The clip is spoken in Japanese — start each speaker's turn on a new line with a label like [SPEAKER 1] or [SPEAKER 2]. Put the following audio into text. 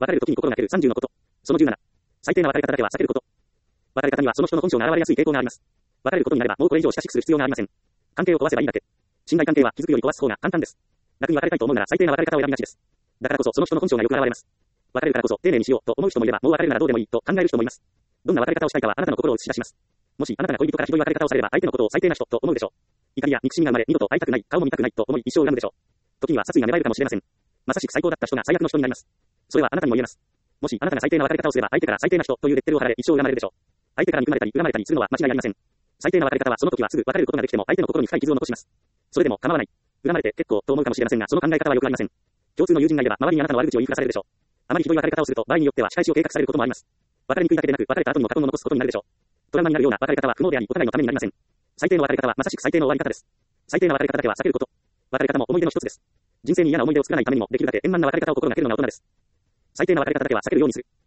[SPEAKER 1] 別れる時に心がける30のこと。その17。最低な別れ方だけは避けること。別れ方にはその人の本性が現れやすい傾向があります。別れることになればもうこれ以上親しくする必要がありません。関係を壊せばいいだけ。信頼関係は築くより壊す方が簡単です。楽に別れたいと思うなら最低な別れ方を選びがちです。だからこそその人の本性がよく現れます。別れるからこそ丁寧にしようと思う人もいればもう別れるならどうでもいいと考える人もいます。どんな別れ方をしたいかはあなたの心を映し出します。もしあなたが恋人からひどい別れ方をされれば相手のことを最低な人と思うでしょう。怒りや憎しみが生まれ二度と会いたくない、顔も見たくないと思い一生恨むでしょう。時には殺意が芽生えるかもしれません。まさしく最高だった人が最悪の人になります。それはあなたにも言えます。もしあなたが最低な別れ方をすれば相手から最低な人というレッテルを貼られ一生恨まれるでしょう。相手から憎まれたり恨まれたりするのは間違いありません。最低な別れ方はその時はすぐ別れることができても相手の心に深い傷を残します。それでも構わない。恨まれて結構と思うかもしれませんがその考え方はよくありません。共通の友人がいれば周りにあなたの悪口を言いふらされるでしょう。あまりひどい別れ方をすると場合によっては仕返しを計画されることもあります。別れにくいだけでなく別れた後にも過去を残すことになるでしょう。トラウマになるような別れ方は不毛でありお互いのためになりません。最低の別れ方はまさしく最低の終わり方です。最低な別れ方だけは避けること。別れ方も思い出の一つです。人生に嫌な思い出を作らないためにもできるだけ円満な別れ方を心がけるのが大人です。最低な別れ方だけは避けるようにする。